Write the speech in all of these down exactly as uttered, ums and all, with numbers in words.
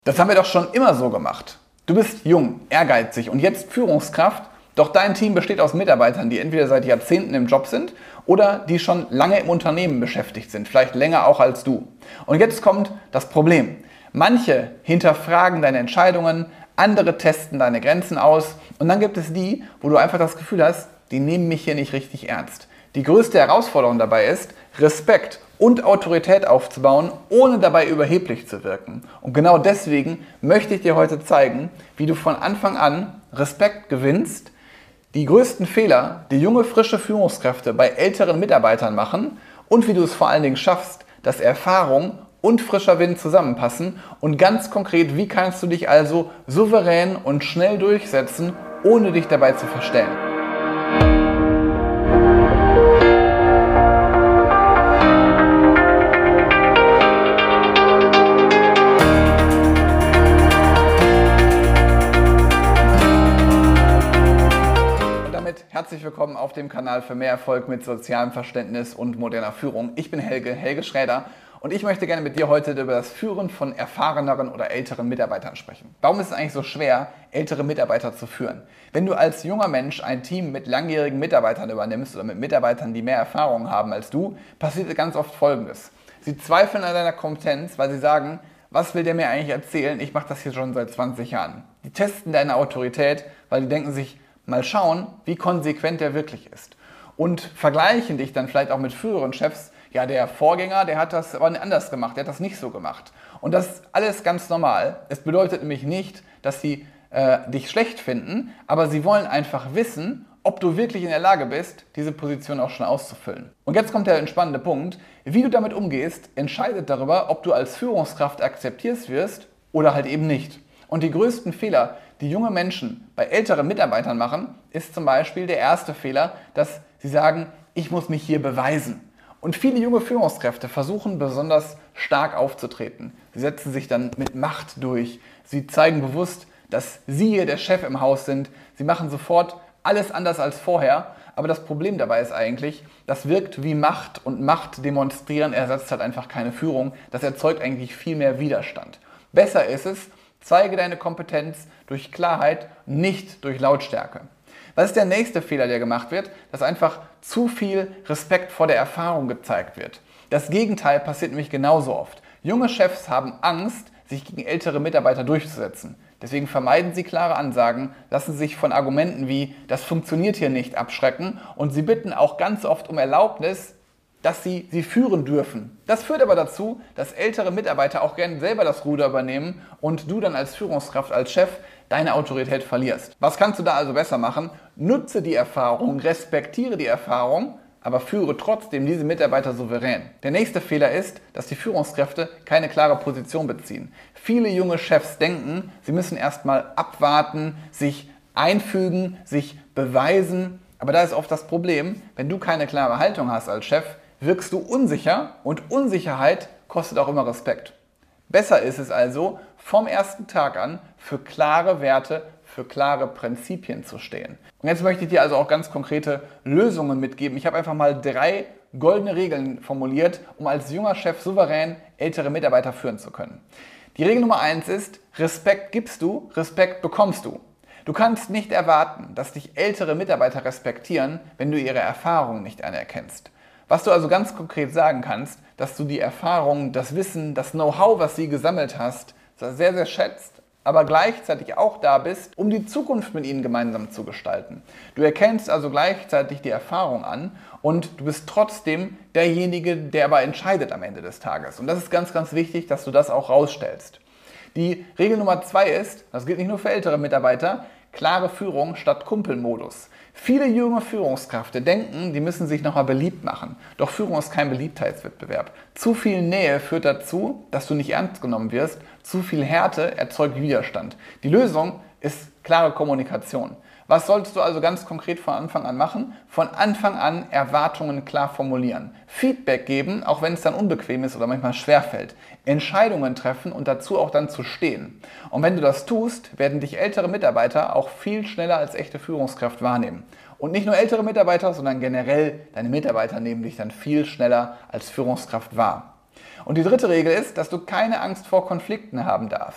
Das haben wir doch schon immer so gemacht. Du bist jung, ehrgeizig und jetzt Führungskraft, doch dein Team besteht aus Mitarbeitern, die entweder seit Jahrzehnten im Job sind oder die schon lange im Unternehmen beschäftigt sind, vielleicht länger auch als du. Und jetzt kommt das Problem. Manche hinterfragen deine Entscheidungen, andere testen deine Grenzen aus und dann gibt es die, wo du einfach das Gefühl hast, die nehmen mich hier nicht richtig ernst. Die größte Herausforderung dabei ist, Respekt und Autorität aufzubauen, ohne dabei überheblich zu wirken. Und genau deswegen möchte ich dir heute zeigen, wie du von Anfang an Respekt gewinnst, die größten Fehler, die junge, frische Führungskräfte bei älteren Mitarbeitern machen und wie du es vor allen Dingen schaffst, dass Erfahrung und frischer Wind zusammenpassen und ganz konkret, wie kannst du dich also souverän und schnell durchsetzen, ohne dich dabei zu verstellen. Herzlich willkommen auf dem Kanal für mehr Erfolg mit sozialem Verständnis und moderner Führung. Ich bin Helge, Helge Schräder und ich möchte gerne mit dir heute über das Führen von erfahreneren oder älteren Mitarbeitern sprechen. Warum ist es eigentlich so schwer, ältere Mitarbeiter zu führen? Wenn du als junger Mensch ein Team mit langjährigen Mitarbeitern übernimmst oder mit Mitarbeitern, die mehr Erfahrung haben als du, passiert ganz oft Folgendes. Sie zweifeln an deiner Kompetenz, weil sie sagen, was will der mir eigentlich erzählen? Ich mache das hier schon seit zwanzig Jahren. Die testen deine Autorität, weil die denken sich, mal schauen, wie konsequent der wirklich ist. Und vergleichen dich dann vielleicht auch mit früheren Chefs. Ja, der Vorgänger, der hat das aber anders gemacht, der hat das nicht so gemacht. Und das ist alles ganz normal. Es bedeutet nämlich nicht, dass sie äh, dich schlecht finden, aber sie wollen einfach wissen, ob du wirklich in der Lage bist, diese Position auch schon auszufüllen. Und jetzt kommt der entspannende Punkt. Wie du damit umgehst, entscheidet darüber, ob du als Führungskraft akzeptiert wirst oder halt eben nicht. Und die größten Fehler, die junge Menschen bei älteren Mitarbeitern machen, ist zum Beispiel der erste Fehler, dass sie sagen, ich muss mich hier beweisen. Und viele junge Führungskräfte versuchen besonders stark aufzutreten. Sie setzen sich dann mit Macht durch. Sie zeigen bewusst, dass sie hier der Chef im Haus sind. Sie machen sofort alles anders als vorher. Aber das Problem dabei ist eigentlich, das wirkt wie Macht und Macht demonstrieren ersetzt halt einfach keine Führung. Das erzeugt eigentlich viel mehr Widerstand. Besser ist es, zeige deine Kompetenz durch Klarheit, nicht durch Lautstärke. Was ist der nächste Fehler, der gemacht wird? Dass einfach zu viel Respekt vor der Erfahrung gezeigt wird. Das Gegenteil passiert nämlich genauso oft. Junge Chefs haben Angst, sich gegen ältere Mitarbeiter durchzusetzen. Deswegen vermeiden sie klare Ansagen, lassen sich von Argumenten wie „das funktioniert hier nicht" abschrecken und sie bitten auch ganz oft um Erlaubnis, dass sie sie führen dürfen. Das führt aber dazu, dass ältere Mitarbeiter auch gerne selber das Ruder übernehmen und du dann als Führungskraft, als Chef deine Autorität verlierst. Was kannst du da also besser machen? Nutze die Erfahrung, respektiere die Erfahrung, aber führe trotzdem diese Mitarbeiter souverän. Der nächste Fehler ist, dass die Führungskräfte keine klare Position beziehen. Viele junge Chefs denken, sie müssen erstmal abwarten, sich einfügen, sich beweisen. Aber da ist oft das Problem, wenn du keine klare Haltung hast als Chef, wirkst du unsicher und Unsicherheit kostet auch immer Respekt. Besser ist es also, vom ersten Tag an für klare Werte, für klare Prinzipien zu stehen. Und jetzt möchte ich dir also auch ganz konkrete Lösungen mitgeben. Ich habe einfach mal drei goldene Regeln formuliert, um als junger Chef souverän ältere Mitarbeiter führen zu können. Die Regel Nummer eins ist, Respekt gibst du, Respekt bekommst du. Du kannst nicht erwarten, dass dich ältere Mitarbeiter respektieren, wenn du ihre Erfahrungen nicht anerkennst. Was du also ganz konkret sagen kannst, dass du die Erfahrung, das Wissen, das Know-how, was sie gesammelt hast, sehr, sehr schätzt, aber gleichzeitig auch da bist, um die Zukunft mit ihnen gemeinsam zu gestalten. Du erkennst also gleichzeitig die Erfahrung an und du bist trotzdem derjenige, der aber entscheidet am Ende des Tages. Und das ist ganz, ganz wichtig, dass du das auch rausstellst. Die Regel Nummer zwei ist, das gilt nicht nur für ältere Mitarbeiter, klare Führung statt Kumpelmodus. Viele junge Führungskräfte denken, die müssen sich nochmal beliebt machen. Doch Führung ist kein Beliebtheitswettbewerb. Zu viel Nähe führt dazu, dass du nicht ernst genommen wirst. Zu viel Härte erzeugt Widerstand. Die Lösung ist klare Kommunikation. Was solltest du also ganz konkret von Anfang an machen? Von Anfang an Erwartungen klar formulieren. Feedback geben, auch wenn es dann unbequem ist oder manchmal schwerfällt. Entscheidungen treffen und dazu auch dann zu stehen. Und wenn du das tust, werden dich ältere Mitarbeiter auch viel schneller als echte Führungskraft wahrnehmen. Und nicht nur ältere Mitarbeiter, sondern generell deine Mitarbeiter nehmen dich dann viel schneller als Führungskraft wahr. Und die dritte Regel ist, dass du keine Angst vor Konflikten haben darfst.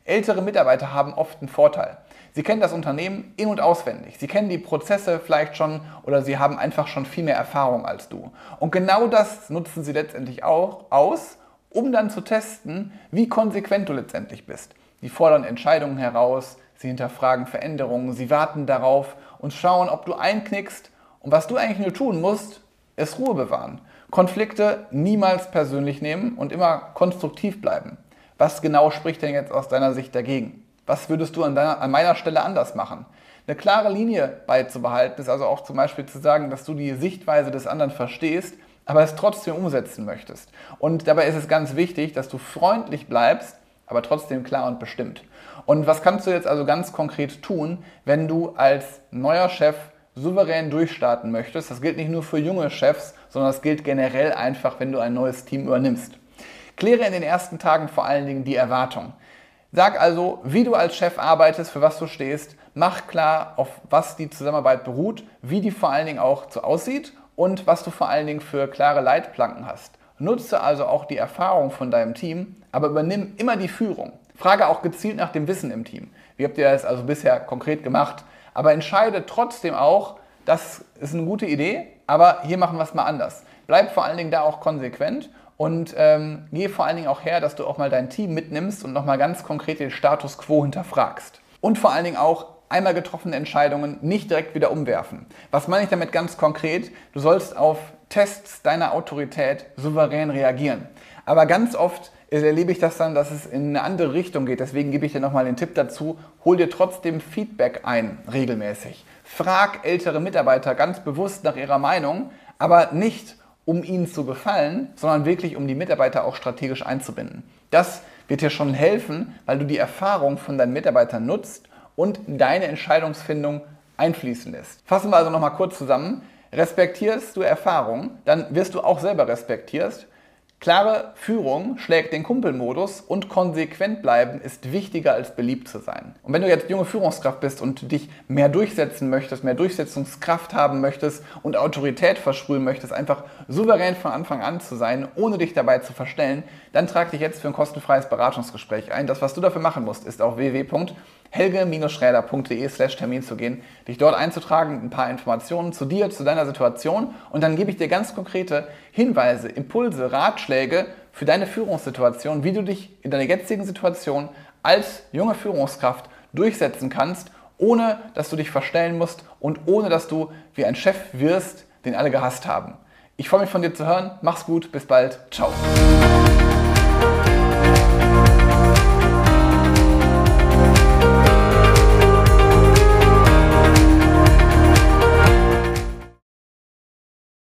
Ältere Mitarbeiter haben oft einen Vorteil. Sie kennen das Unternehmen in- und auswendig. Sie kennen die Prozesse vielleicht schon oder sie haben einfach schon viel mehr Erfahrung als du. Und genau das nutzen sie letztendlich auch aus, um dann zu testen, wie konsequent du letztendlich bist. Sie fordern Entscheidungen heraus, sie hinterfragen Veränderungen, sie warten darauf und schauen, ob du einknickst. Und was du eigentlich nur tun musst, ist Ruhe bewahren. Konflikte niemals persönlich nehmen und immer konstruktiv bleiben. Was genau spricht denn jetzt aus deiner Sicht dagegen? Was würdest du an, deiner, an meiner Stelle anders machen? Eine klare Linie beizubehalten ist also auch zum Beispiel zu sagen, dass du die Sichtweise des anderen verstehst, aber es trotzdem umsetzen möchtest. Und dabei ist es ganz wichtig, dass du freundlich bleibst, aber trotzdem klar und bestimmt. Und was kannst du jetzt also ganz konkret tun, wenn du als neuer Chef souverän durchstarten möchtest? Das gilt nicht nur für junge Chefs, sondern das gilt generell einfach, wenn du ein neues Team übernimmst. Kläre in den ersten Tagen vor allen Dingen die Erwartung. Sag also, wie du als Chef arbeitest, für was du stehst, mach klar, auf was die Zusammenarbeit beruht, wie die vor allen Dingen auch so aussieht und was du vor allen Dingen für klare Leitplanken hast. Nutze also auch die Erfahrung von deinem Team, aber übernimm immer die Führung. Frage auch gezielt nach dem Wissen im Team. Wie habt ihr das also bisher konkret gemacht? Aber entscheide trotzdem auch, das ist eine gute Idee, aber hier machen wir es mal anders. Bleib vor allen Dingen da auch konsequent. Und ähm, geh vor allen Dingen auch her, dass du auch mal dein Team mitnimmst und nochmal ganz konkret den Status quo hinterfragst. Und vor allen Dingen auch einmal getroffene Entscheidungen nicht direkt wieder umwerfen. Was meine ich damit ganz konkret? Du sollst auf Tests deiner Autorität souverän reagieren. Aber ganz oft erlebe ich das dann, dass es in eine andere Richtung geht. Deswegen gebe ich dir nochmal den Tipp dazu, hol dir trotzdem Feedback ein, regelmäßig. Frag ältere Mitarbeiter ganz bewusst nach ihrer Meinung, aber nicht um ihnen zu gefallen, sondern wirklich um die Mitarbeiter auch strategisch einzubinden. Das wird dir schon helfen, weil du die Erfahrung von deinen Mitarbeitern nutzt und deine Entscheidungsfindung einfließen lässt. Fassen wir also nochmal kurz zusammen. Respektierst du Erfahrung, dann wirst du auch selber respektiert. Klare Führung schlägt den Kumpelmodus und konsequent bleiben ist wichtiger als beliebt zu sein. Und wenn du jetzt junge Führungskraft bist und dich mehr durchsetzen möchtest, mehr Durchsetzungskraft haben möchtest und Autorität versprühen möchtest, einfach souverän von Anfang an zu sein, ohne dich dabei zu verstellen, dann trag dich jetzt für ein kostenfreies Beratungsgespräch ein. Das, was du dafür machen musst, ist auf w w w punkt helge schräder punkt de slash Termin zu gehen, dich dort einzutragen, ein paar Informationen zu dir, zu deiner Situation und dann gebe ich dir ganz konkrete Hinweise, Impulse, Ratschläge für deine Führungssituation, wie du dich in deiner jetzigen Situation als junge Führungskraft durchsetzen kannst, ohne dass du dich verstellen musst und ohne dass du wie ein Chef wirst, den alle gehasst haben. Ich freue mich von dir zu hören, mach's gut, bis bald, ciao.